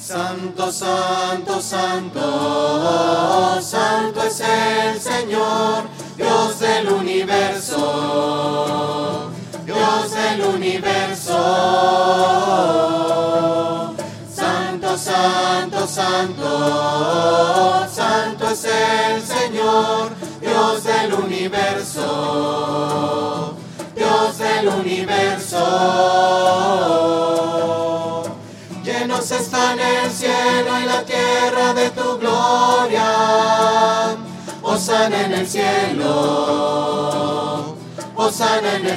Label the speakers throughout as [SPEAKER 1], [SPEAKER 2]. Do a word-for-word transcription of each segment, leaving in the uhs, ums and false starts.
[SPEAKER 1] Santo, santo, santo, santo es el Señor, Dios del universo, Dios del universo. Santo, santo, santo, santo es el Señor, Dios del universo, Dios del universo. Llenos están el cielo y la tierra de tu gloria. Hosana en el cielo, hosana en el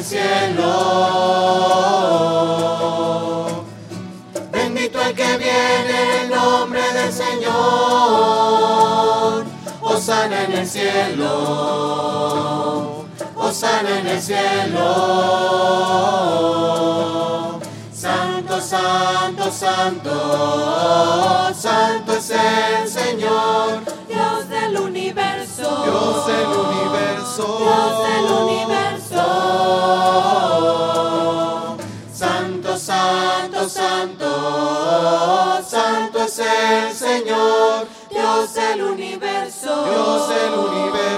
[SPEAKER 1] cielo. Bendito el que viene en el nombre del Señor. Hosana en el cielo, hosana en el cielo. Santo, santo, santo, santo es el Señor,
[SPEAKER 2] Dios del universo,
[SPEAKER 1] Dios del universo,
[SPEAKER 2] Dios del universo.
[SPEAKER 1] Santo, santo, santo, santo es el Señor,
[SPEAKER 2] Dios del universo,
[SPEAKER 1] Dios del universo.